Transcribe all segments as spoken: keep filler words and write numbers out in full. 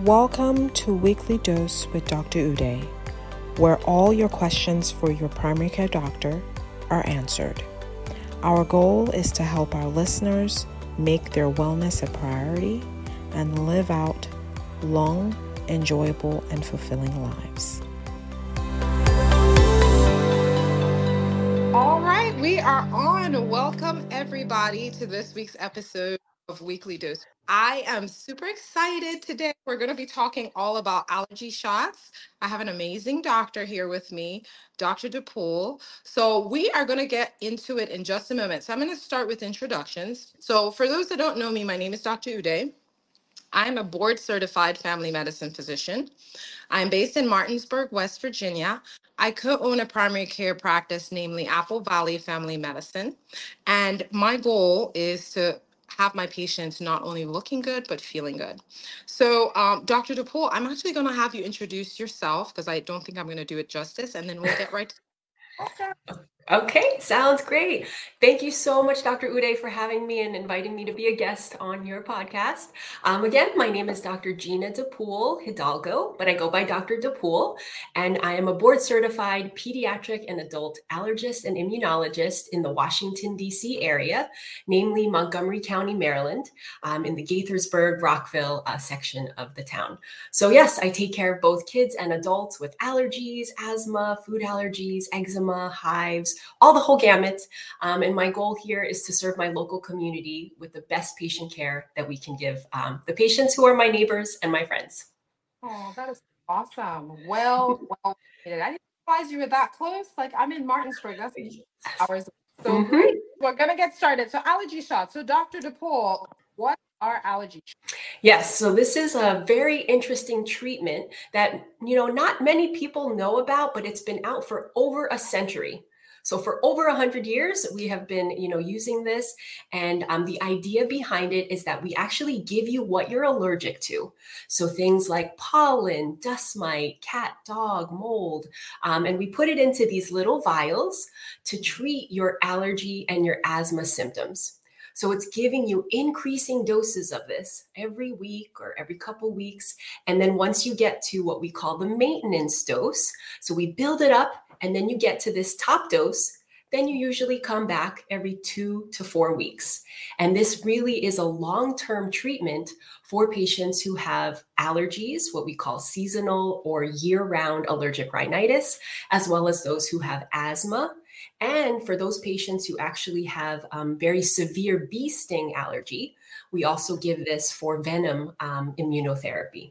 Welcome to Weekly Dose with Doctor Uday, where all your questions for your primary care doctor are answered. Our goal is to help our listeners make their wellness a priority and live out long, enjoyable, and fulfilling lives. All right, we are on. Welcome everybody to this week's episode of Weekly Dose. I am super excited today. We're going to be talking all about allergy shots. I have an amazing doctor here with me, Doctor DePool. So we are going to get into it in just a moment. So I'm going to start with introductions. So for those that don't know me, my name is Doctor Uday. I'm a board certified family medicine physician. I'm based in Martinsburg, West Virginia. I co-own a primary care practice, namely Apple Valley Family Medicine. And my goal is to have my patients not only looking good, but feeling good. So um, Doctor DePool, I'm actually going to have you introduce yourself because I don't think I'm going to do it justice, and then we'll get right to Okay. Okay, sounds great. Thank you so much, Doctor Uday, for having me and inviting me to be a guest on your podcast. Um, again, my name is Doctor Gina DePool Hidalgo, but I go by Doctor DePool, and I am a board-certified pediatric and adult allergist and immunologist in the Washington, D C area, namely Montgomery County, Maryland, um, in the Gaithersburg, Rockville uh, section of the town. So yes, I take care of both kids and adults with allergies, asthma, food allergies, eczema, hives, all the whole gamut. Um, and my goal here is to serve my local community with the best patient care that we can give um, the patients who are my neighbors and my friends. Oh, that is awesome. Well, well, I didn't realize you were that close. Like, I'm in Martinsburg. That's hours. So Mhm. great. We're going to get started. So allergy shots. So Doctor DePaul, what are allergy shots? Yes, so this is a very interesting treatment that, you know, not many people know about, but it's been out for over a century. So for over one hundred years, we have been, you know, using this. And um, the idea behind it is that we actually give you what you're allergic to. So things like pollen, dust mite, cat, dog, mold. Um, and we put it into these little vials to treat your allergy and your asthma symptoms. So it's giving you increasing doses of this every week or every couple weeks. And then once you get to what we call the maintenance dose, so we build it up and then you get to this top dose, then you usually come back every two to four weeks. And this really is a long-term treatment for patients who have allergies, what we call seasonal or year-round allergic rhinitis, as well as those who have asthma. And for those patients who actually have um, very severe bee sting allergy, we also give this for venom um, immunotherapy.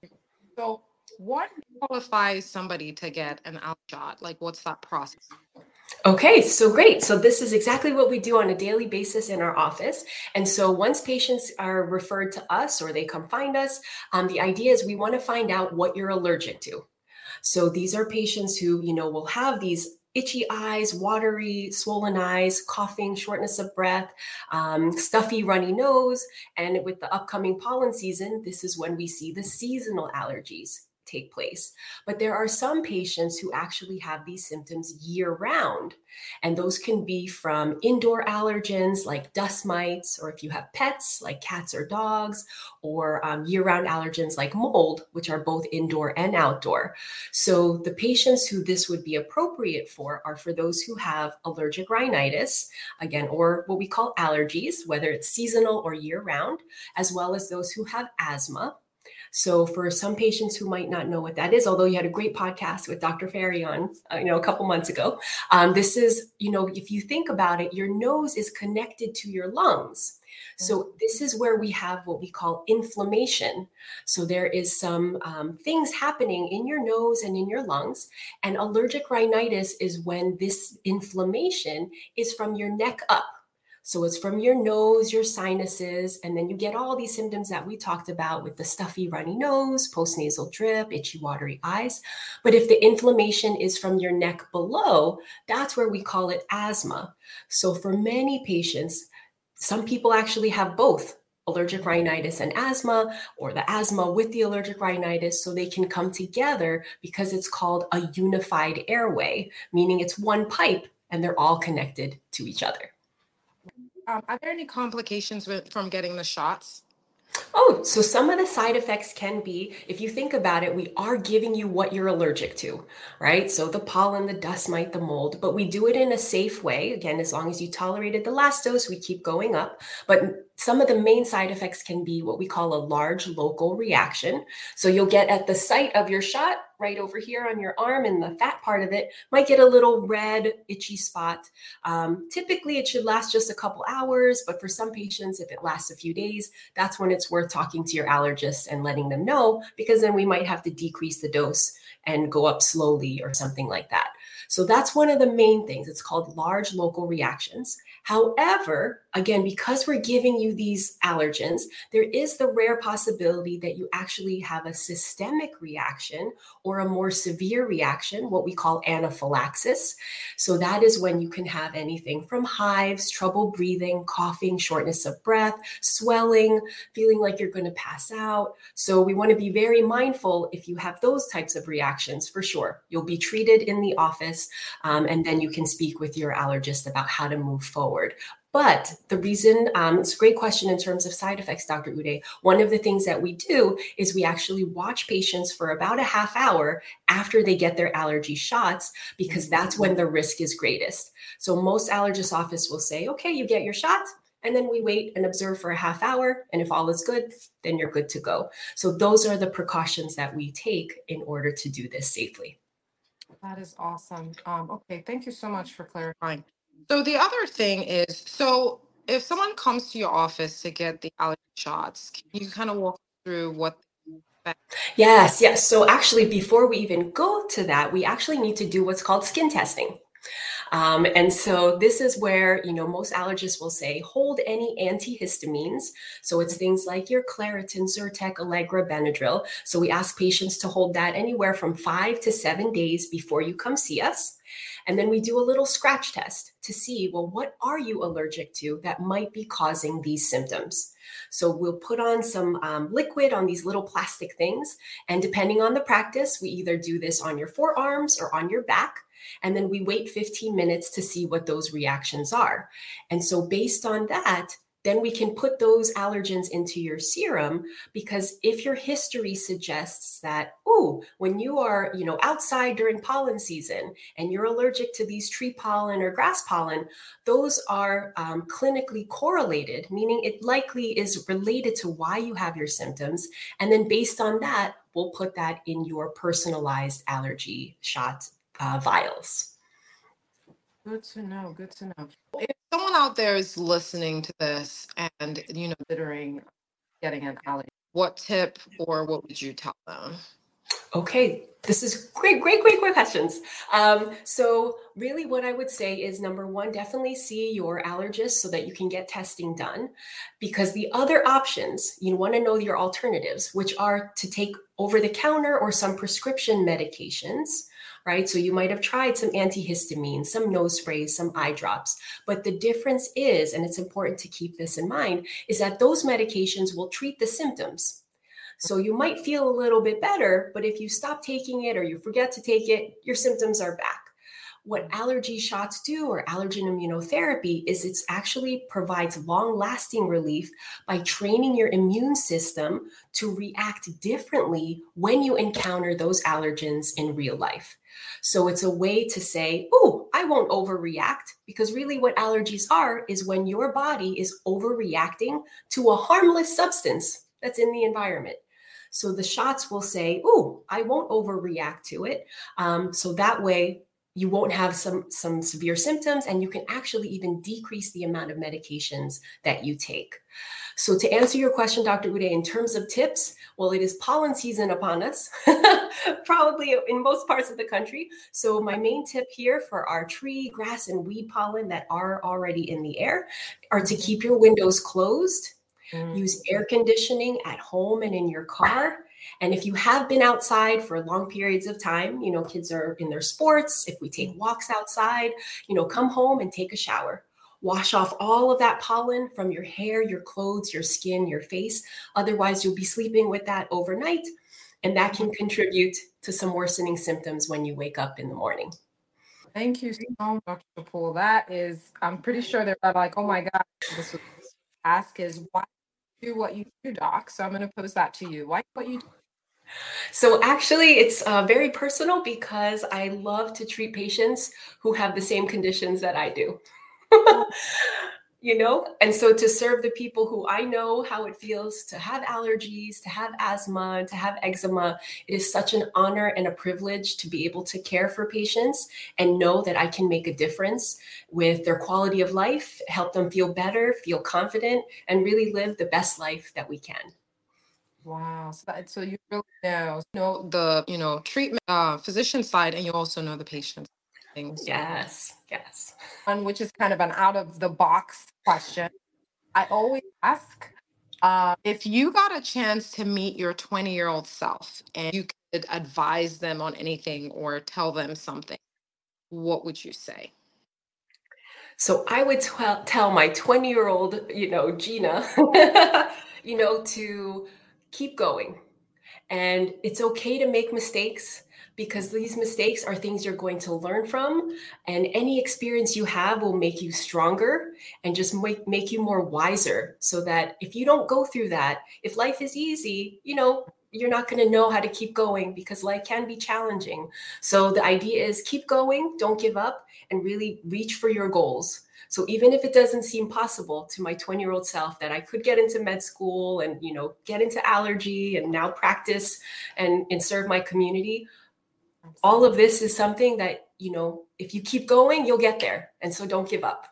So what qualifies somebody to get an allergy shot? Like, what's that process? Okay, so great. So this is exactly what we do on a daily basis in our office. And so once patients are referred to us or they come find us, um, the idea is we want to find out what you're allergic to. So these are patients who, you know, will have these itchy eyes, watery, swollen eyes, coughing, shortness of breath, um, stuffy, runny nose. And with the upcoming pollen season, this is when we see the seasonal allergies take place. But there are some patients who actually have these symptoms year round. And those can be from indoor allergens like dust mites, or if you have pets like cats or dogs, or um, year-round allergens like mold, which are both indoor and outdoor. So the patients who this would be appropriate for are for those who have allergic rhinitis, again, or what we call allergies, whether it's seasonal or year-round, as well as those who have asthma. So for some patients who might not know what that is, although you had a great podcast with Doctor Ferry on, uh, you know, a couple months ago, um, this is, you know, if you think about it, your nose is connected to your lungs. So this is where we have what we call inflammation. So there is some um, things happening in your nose and in your lungs. And allergic rhinitis is when this inflammation is from your neck up. So it's from your nose, your sinuses, and then you get all these symptoms that we talked about with the stuffy, runny nose, postnasal drip, itchy, watery eyes. But if the inflammation is from your neck below, that's where we call it asthma. So for many patients, some people actually have both allergic rhinitis and asthma, or the asthma with the allergic rhinitis, so they can come together because it's called a unified airway, meaning it's one pipe and they're all connected to each other. Um, are there any complications with, from getting the shots? Oh, Oh, so some of the side effects can be, if you think about it, we are giving you what you're allergic to, right? So the pollen, the dust mite, the mold, but we do it in a safe way. Again, as long as you tolerated the last dose, we keep going up. But some of the main side effects can be what we call a large local reaction. So you'll get at the site of your shot, right over here on your arm, and the fat part of it might get a little red, itchy spot. Um, typically, it should last just a couple hours, but for some patients, if it lasts a few days, that's when it's worth talking to your allergist and letting them know, because then we might have to decrease the dose and go up slowly or something like that. So that's one of the main things. It's called large local reactions. However, again, because we're giving you these allergens, there is the rare possibility that you actually have a systemic reaction or a more severe reaction, what we call anaphylaxis. So that is when you can have anything from hives, trouble breathing, coughing, shortness of breath, swelling, feeling like you're going to pass out. So we want to be very mindful if you have those types of reactions, for sure. You'll be treated in the office, um, and then you can speak with your allergist about how to move forward. But the reason, um, it's a great question in terms of side effects, Doctor Uday. One of the things that we do is we actually watch patients for about a half hour after they get their allergy shots, because that's when the risk is greatest. So most allergist office will say, okay, you get your shot, and then we wait and observe for a half hour. And if all is good, then you're good to go. So those are the precautions that we take in order to do this safely. That is awesome. Um, okay, thank you so much for clarifying. So the other thing is, so if someone comes to your office to get the allergy shots, can you kind of walk through what they expect? Yes, yes. So actually, before we even go to that, we actually need to do what's called skin testing. Um, and so this is where, you know, most allergists will say, hold any antihistamines. So it's things like your Claritin, Zyrtec, Allegra, Benadryl. So we ask patients to hold that anywhere from five to seven days before you come see us. And then we do a little scratch test to see, well, what are you allergic to that might be causing these symptoms? So we'll put on some um, liquid on these little plastic things. And depending on the practice, we either do this on your forearms or on your back. And then we wait fifteen minutes to see what those reactions are. And so based on that, then we can put those allergens into your serum, because if your history suggests that, oh, when you are, you know, outside during pollen season and you're allergic to these tree pollen or grass pollen, those are um, clinically correlated, meaning it likely is related to why you have your symptoms. And then based on that, we'll put that in your personalized allergy shot uh, vials. Good to know. Good to know. If someone out there is listening to this and, you know, considering getting an allergy, what tip or what would you tell them? Okay, this is great, great, great, great questions. Um, so really what I would say is, number one, definitely see your allergist so that you can get testing done, because the other options, you want to know your alternatives, which are to take over the counter or some prescription medications, right? So you might have tried some antihistamines, some nose sprays, some eye drops. But the difference is, and it's important to keep this in mind, is that those medications will treat the symptoms. So you might feel a little bit better, but if you stop taking it or you forget to take it, your symptoms are back. What allergy shots do, or allergen immunotherapy, is it actually provides long-lasting relief by training your immune system to react differently when you encounter those allergens in real life. So it's a way to say, oh, I won't overreact, because really what allergies are is when your body is overreacting to a harmless substance that's in the environment. So the shots will say, oh, I won't overreact to it. Um, so that way you won't have some, some severe symptoms, and you can actually even decrease the amount of medications that you take. So to answer your question, Doctor Uday, in terms of tips, well, it is pollen season upon us, probably in most parts of the country. So my main tip here for our tree, grass, and weed pollen that are already in the air are to keep your windows closed. Mm. Use air conditioning at home and in your car. And if you have been outside for long periods of time, you know, kids are in their sports, if we take walks outside, you know, come home and take a shower. Wash off all of that pollen from your hair, your clothes, your skin, your face. Otherwise, you'll be sleeping with that overnight, and that can contribute to some worsening symptoms when you wake up in the morning. Thank you so much, Doctor Poole. That is, I'm pretty sure they're like, oh my God, this was ask is why do what you do, Doc. So I'm going to pose that to you. Why what you do? So actually, it's uh, very personal because I love to treat patients who have the same conditions that I do. You know, and so to serve the people who I know how it feels to have allergies, to have asthma, to have eczema, it is such an honor and a privilege to be able to care for patients and know that I can make a difference with their quality of life, help them feel better, feel confident, and really live the best life that we can. Wow. So, that, so you really know, know the, you know, treatment, uh, physician side, and you also know the patient things. Yes, yes. One, which is kind of an out of the box question. I always ask, uh, if you got a chance to meet your twenty year old self and you could advise them on anything or tell them something, what would you say? So I would tell tell my twenty year old, you know, Gina, you know, to keep going. And it's okay to make mistakes because these mistakes are things you're going to learn from. And any experience you have will make you stronger and just make, make you more wiser. So that if you don't go through that, if life is easy, you know, you're not going to know how to keep going because life can be challenging. So the idea is keep going, don't give up, and really reach for your goals. So even if it doesn't seem possible to my twenty year old self that I could get into med school and, you know, get into allergy and now practice and, and serve my community, all of this is something that, you know, if you keep going, you'll get there. And so don't give up.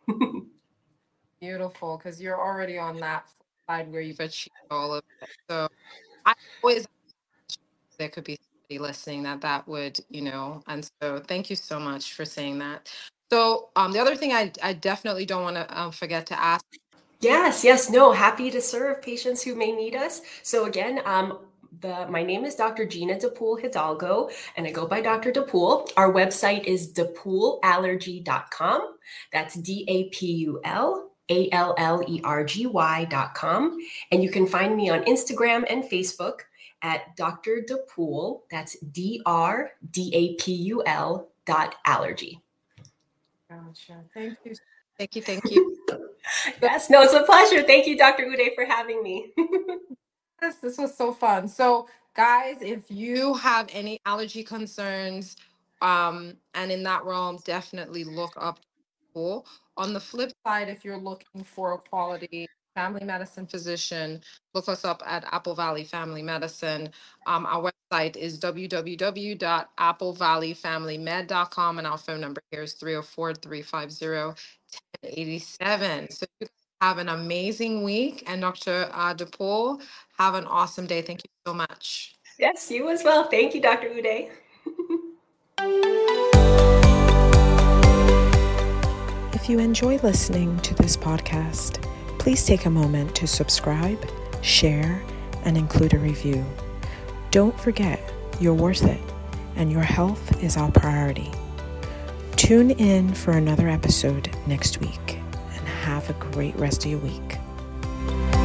Beautiful, because you're already on that side where you've achieved all of it. So I always, there could be somebody listening that that would, you know, and so thank you so much for saying that. So um, the other thing I, I definitely don't want to um, forget to ask. Yes, yes, no, happy to serve patients who may need us. So again, um, the my name is Doctor Gina DePool Hidalgo, and I go by Doctor DePool. Our website is depool allergy dot com. That's D A P U L A L L E R G Y dot com. And you can find me on Instagram and Facebook at Doctor DePool. That's D R D A P U L dot allergy. Gotcha. Thank you. Thank you. Thank you. Yes, no, it's a pleasure. Thank you, Doctor Uday, for having me. Yes, this was so fun. So, guys, if you have any allergy concerns, um, and in that realm, definitely look up DePool. On the flip side, if you're looking for a quality family medicine physician, look us up at Apple Valley Family Medicine. Um, our website is w w w dot apple valley family med dot com, and our phone number here is three oh four, three five zero, one oh eight seven. So you guys have an amazing week, and Doctor Uh, DePool, have an awesome day. Thank you so much. Yes, you as well. Thank you, Doctor Uday. If you enjoy listening to this podcast, please take a moment to subscribe, share, and include a review. Don't forget, you're worth it, and your health is our priority. Tune in for another episode next week, and have a great rest of your week.